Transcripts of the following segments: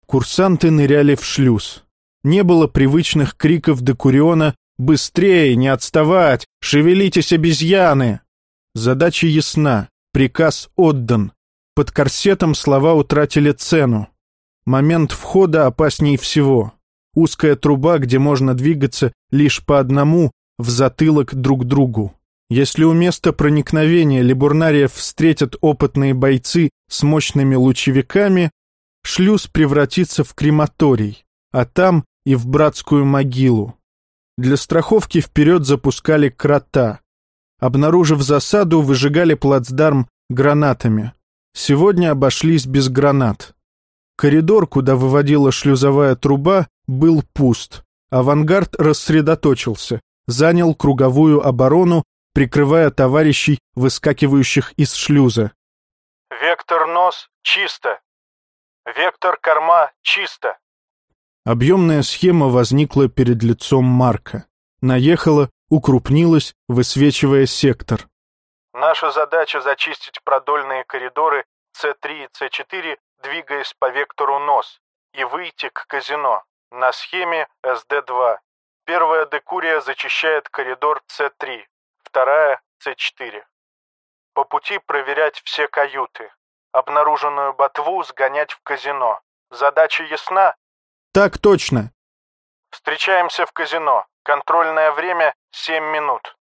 Курсанты ныряли в шлюз. Не было привычных криков Декуриона «Быстрее, не отставать! Шевелитесь, обезьяны!» Задача ясна, приказ отдан. Под корсетом слова утратили цену. Момент входа опасней всего. Узкая труба, где можно двигаться лишь по одному, в затылок друг другу. Если у места проникновения либурнариев встретят опытные бойцы с мощными лучевиками, шлюз превратится в крематорий, а там и в братскую могилу. Для страховки вперед запускали крота. Обнаружив засаду, выжигали плацдарм гранатами. Сегодня обошлись без гранат. Коридор, куда выводила шлюзовая труба, был пуст. Авангард рассредоточился, занял круговую оборону, прикрывая товарищей, выскакивающих из шлюза. «Вектор нос чисто. Вектор корма чисто». Объемная схема возникла перед лицом Марка. Наехала, укрупнилась, высвечивая сектор. «Наша задача зачистить продольные коридоры С3 и С4, двигаясь по вектору нос, и выйти к казино. На схеме СД-2. Первая декурия зачищает коридор С3, вторая С4. По пути проверять все каюты. Обнаруженную ботву сгонять в казино. Задача ясна?» «Так точно». «Встречаемся в казино. Контрольное время 7 минут».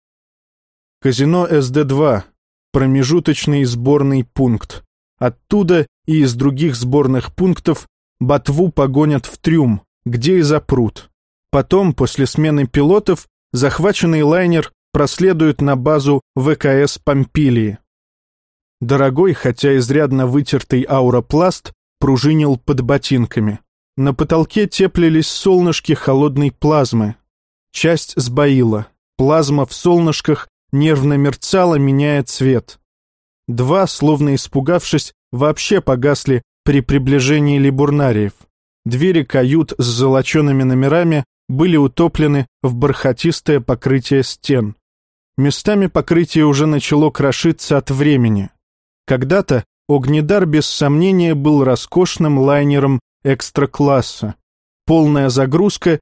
Казино СД-2. Промежуточный сборный пункт. Оттуда и из других сборных пунктов ботву погонят в трюм, где и запрут. Потом, после смены пилотов, захваченный лайнер проследует на базу ВКС Помпилии. Дорогой, хотя изрядно вытертый ауропласт, пружинил под ботинками. На потолке теплились солнышки холодной плазмы. Часть сбоила. Плазма в солнышках нервно мерцала, меняя цвет. Два, словно испугавшись, вообще погасли при приближении либурнариев. Двери кают с золочеными номерами были утоплены в бархатистое покрытие стен. Местами покрытие уже начало крошиться от времени. Когда-то Огнедар без сомнения был роскошным лайнером экстра-класса. Полная загрузка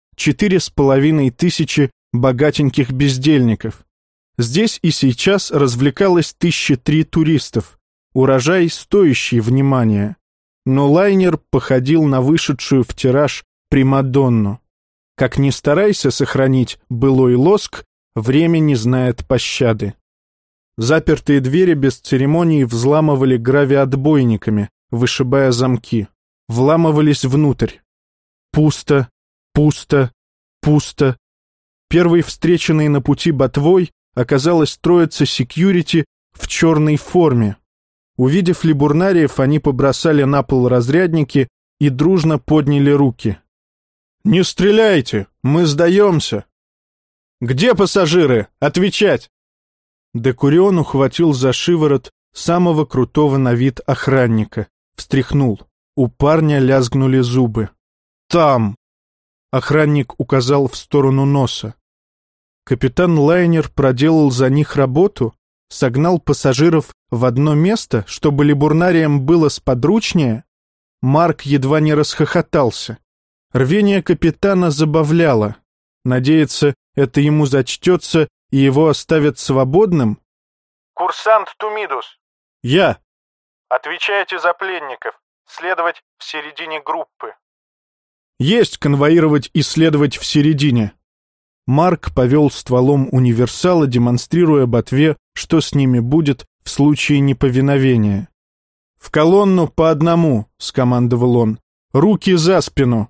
4500 богатеньких бездельников. Здесь и сейчас развлекалось 1003 туристов. Урожай, стоящий внимания. Но лайнер походил на вышедшую в тираж примадонну. Как ни старайся сохранить былой лоск, время не знает пощады. Запертые двери без церемоний взламывали гравиотбойниками, вышибая замки. Вламывались внутрь. Пусто, пусто, пусто. Первой встреченной на пути ботвой оказалась троица секьюрити в черной форме. Увидев либурнариев, они побросали на пол разрядники и дружно подняли руки. «Не стреляйте! Мы сдаемся!» «Где пассажиры? Отвечать!» Декурион ухватил за шиворот самого крутого на вид охранника. Встряхнул. У парня лязгнули зубы. «Там!» Охранник указал в сторону носа. Капитан лайнер проделал за них работу, согнал пассажиров в одно место, чтобы либурнариям было сподручнее. Марк едва не расхохотался. Рвение капитана забавляло. Надеется, это ему зачтется и его оставят свободным? «Курсант Тумидус». «Я». «Отвечайте за пленников. Следовать в середине группы». «Есть конвоировать и следовать в середине». Марк повел стволом универсала, демонстрируя ботве, что с ними будет в случае неповиновения. «В колонну по одному», — скомандовал он. «Руки за спину».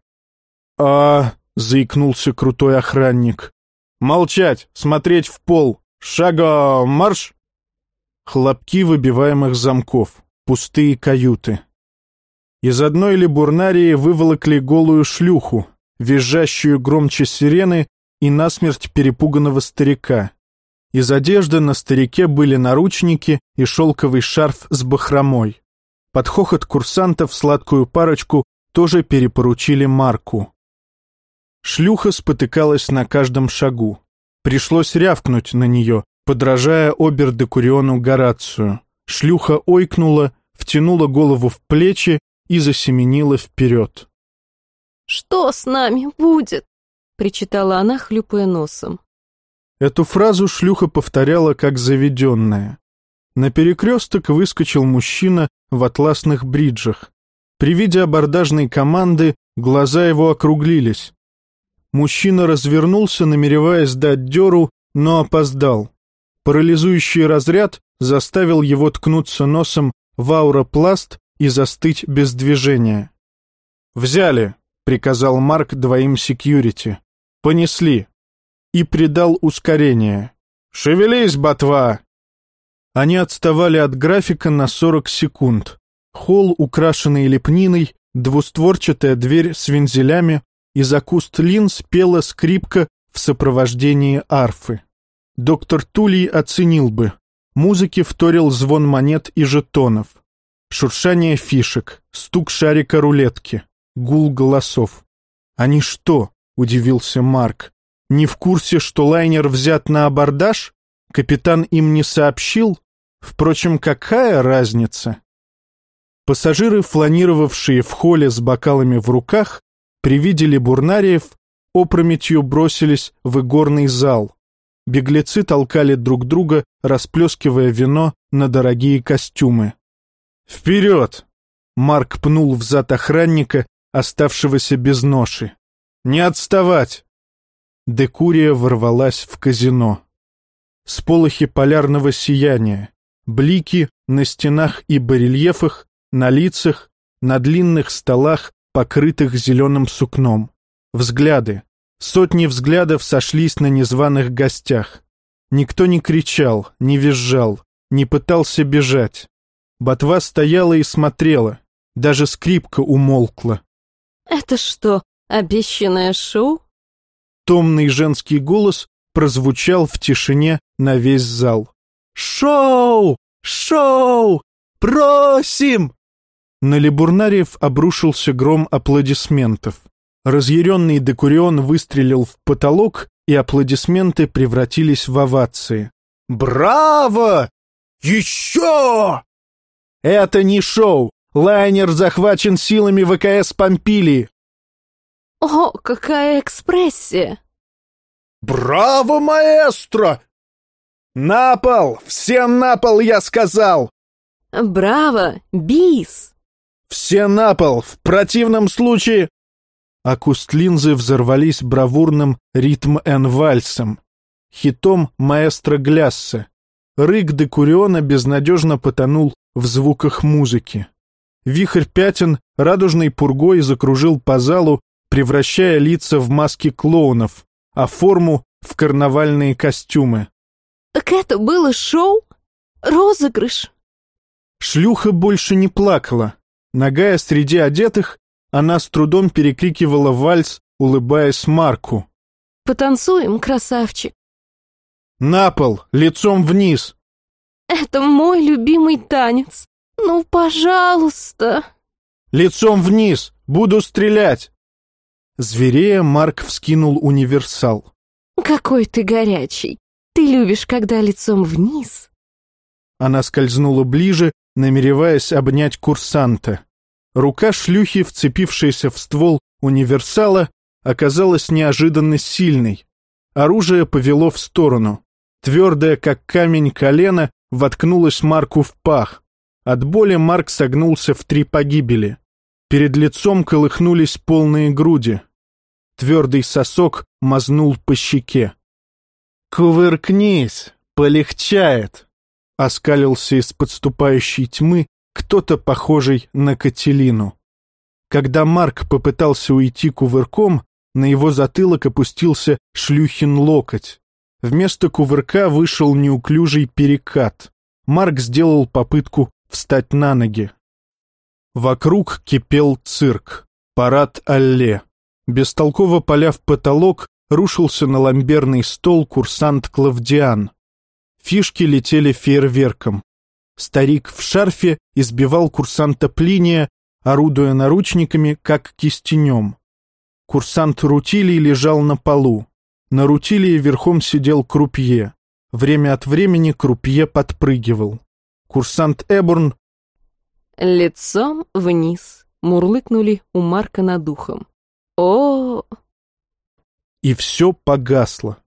заикнулся крутой охранник. «Молчать, смотреть в пол. Шагом марш!» Хлопки выбиваемых замков. Пустые каюты. Из одной либурнарии выволокли голую шлюху, визжащую громче сирены и насмерть перепуганного старика. Из одежды на старике были наручники и шелковый шарф с бахромой. Под хохот курсантов сладкую парочку тоже перепоручили Марку. Шлюха спотыкалась на каждом шагу. Пришлось рявкнуть на нее, подражая обер-декуриону Горацию. Шлюха ойкнула, втянула голову в плечи и засеменила вперед. «Что с нами будет?» — причитала она, хлюпая носом. Эту фразу шлюха повторяла как заведенная. На перекресток выскочил мужчина в атласных бриджах. При виде абордажной команды глаза его округлились. Мужчина развернулся, намереваясь дать дёру, но опоздал. Парализующий разряд заставил его ткнуться носом в ауропласт и застыть без движения. «Взяли!» — приказал Марк двоим секьюрити. «Понесли!» И придал ускорение. «Шевелись, ботва!» Они отставали от графика на 40 секунд. Холл, украшенный лепниной, двустворчатая дверь с вензелями, из-за куст линз пела скрипка в сопровождении арфы. Доктор Тулей оценил бы. Музыке вторил звон монет и жетонов. Шуршание фишек, стук шарика рулетки, гул голосов. «Они что?» — удивился Марк. «Не в курсе, что лайнер взят на абордаж? Капитан им не сообщил? Впрочем, какая разница?» Пассажиры, фланировавшие в холле с бокалами в руках, при виде либурнариев опрометью бросились в игорный зал. Беглецы толкали друг друга, расплескивая вино на дорогие костюмы. «Вперед!» — Марк пнул взад охранника, оставшегося без ноши. «Не отставать!» Декурия ворвалась в казино. Сполохи полярного сияния, блики на стенах и барельефах, на лицах, на длинных столах, покрытых зеленым сукном. Взгляды. Сотни взглядов сошлись на незваных гостях. Никто не кричал, не визжал, не пытался бежать. Ботва стояла и смотрела. Даже скрипка умолкла. «Это что, обещанное шоу?» Томный женский голос прозвучал в тишине на весь зал. «Шоу! Шоу! Просим!» На либурнариев обрушился гром аплодисментов. Разъяренный Декурион выстрелил в потолок, и аплодисменты превратились в овации. «Браво! Еще!» «Это не шоу! Лайнер захвачен силами ВКС Помпилии!» «О, какая экспрессия!» «Браво, маэстро!» «На пол! Все на пол, я сказал!» «Браво, бис!» «Все на пол! В противном случае...» А куст-линзы взорвались бравурным ритм-н-вальсом, хитом маэстро Гляссе. Рык Декуриона безнадежно потонул в звуках музыки. Вихрь пятен радужной пургой закружил по залу, превращая лица в маски клоунов, а форму в карнавальные костюмы. «Так это было шоу? Розыгрыш?» Шлюха больше не плакала. Нагая среди одетых, она с трудом перекрикивала вальс, улыбаясь Марку. «Потанцуем, красавчик?» «На пол, лицом вниз!» «Это мой любимый танец. Ну, пожалуйста!» «Лицом вниз! Буду стрелять!» Зверея, Марк вскинул универсал. «Какой ты горячий! Ты любишь, когда лицом вниз!» Она скользнула ближе, намереваясь обнять курсанта. Рука шлюхи, вцепившаяся в ствол универсала, оказалась неожиданно сильной. Оружие повело в сторону. Твердое, как камень, колено воткнулось Марку в пах. От боли Марк согнулся в 3 погибели. Перед лицом колыхнулись полные груди. Твердый сосок мазнул по щеке. «Кувыркнись, полегчает!» — оскалился из подступающей тьмы кто-то похожий на Кателину. Когда Марк попытался уйти кувырком, на его затылок опустился шлюхин локоть. Вместо кувырка вышел неуклюжий перекат. Марк сделал попытку встать на ноги. Вокруг кипел цирк, парад алле. Бестолково поля в потолок, рушился на ламберный стол курсант Клавдиан. Фишки летели фейерверком. Старик в шарфе избивал курсанта Плиния, орудуя наручниками, как кистенем. Курсант Рутилий лежал на полу. На Рутилии верхом сидел крупье. Время от времени крупье подпрыгивал. Курсант Эбурн... «Лицом вниз», — мурлыкнули у Марка над ухом. и все погасло.